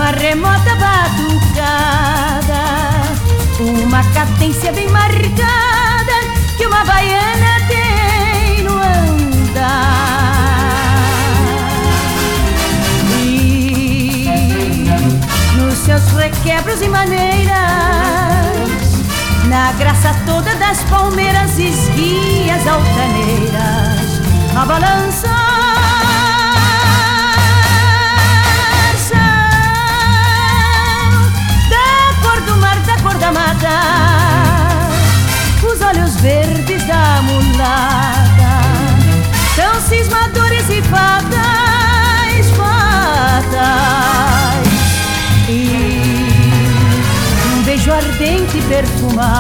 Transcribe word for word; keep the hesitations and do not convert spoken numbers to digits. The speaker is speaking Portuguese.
uma remota batucada, uma cadência bem marcada que uma baiana tem no andar. E nos seus requebros e maneiras, na graça toda das palmeiras, esguia as altaneiras a balançar. Da mata, os olhos verdes da mulata são cismadores e fatais, fatais. E um beijo ardente e perfumado